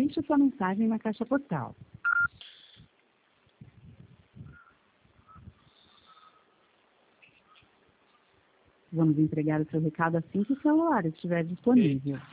Deixe sua mensagem na caixa postal. Vamos entregar o seu recado assim que o celular estiver disponível.